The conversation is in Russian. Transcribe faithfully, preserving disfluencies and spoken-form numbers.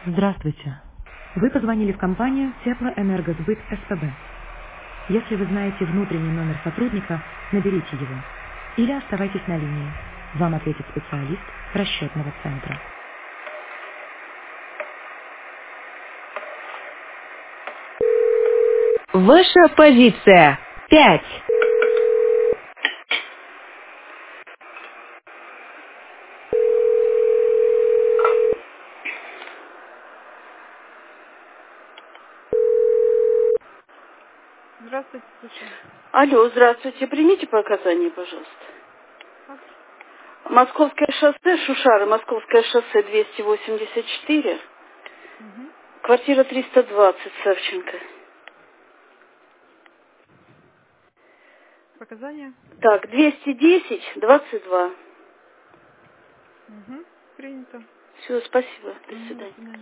Здравствуйте. Вы позвонили в компанию Теплоэнергосбыт СПБ. Если вы знаете внутренний номер сотрудника, наберите его. Или оставайтесь на линии. Вам ответит специалист расчетного центра. Ваша позиция. Пять. Здравствуйте, слушаю. Алло, здравствуйте. Примите показания, пожалуйста. Как? Московское шоссе, Шушары, Московское шоссе двести восемьдесят четыре, Угу. квартира триста двадцать, Савченко. Показания? Так, двести десять, двадцать два. Угу. Принято. Все, спасибо. До Угу, до свидания. свидания.